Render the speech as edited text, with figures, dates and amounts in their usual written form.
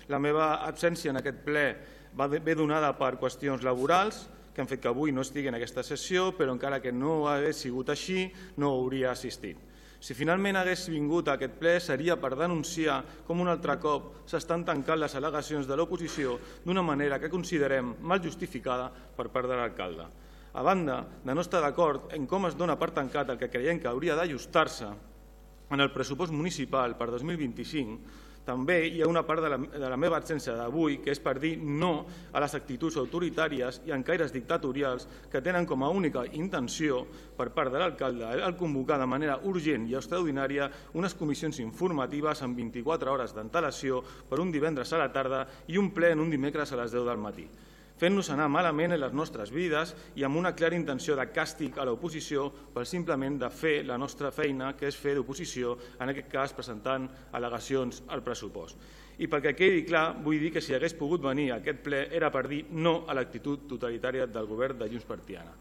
La meva absència en aquest ple ve donada per qüestions laborals, que han fet que avui no estigui en aquesta sessió, però encara que no hagués sigut així, no hauria assistit. Si finalment hagués vingut a aquest ple seria per denunciar com un altre cop s'estan tancant les al·legacions de l'oposició d'una manera que considerem mal justificada per part de l'alcalde. A banda de no estar d'acord en com es dona per tancat el que creiem que hauria d'ajustar-se en el pressupost municipal per 2025, també hi ha una part de la meva absència d'avui que és per dir no a les actituds autoritàries i encaires dictatorials que tenen com a única intenció per part de l'alcalde el convocar de manera urgent i extraordinària unes comissions informatives amb 24 hores d'antelació per un divendres a la tarda i un ple en un dimecres a les 10 del matí, fent-nos anar malament en les nostres vides i amb una clara intenció de càstig a l'oposició per simplement de fer la nostra feina, que és fer d'oposició, en aquest cas presentant al·legacions al pressupost. I perquè quedi clar, vull dir que si hagués pogut venir a aquest ple era per dir no a l'actitud totalitària del govern de Junts per Tiana.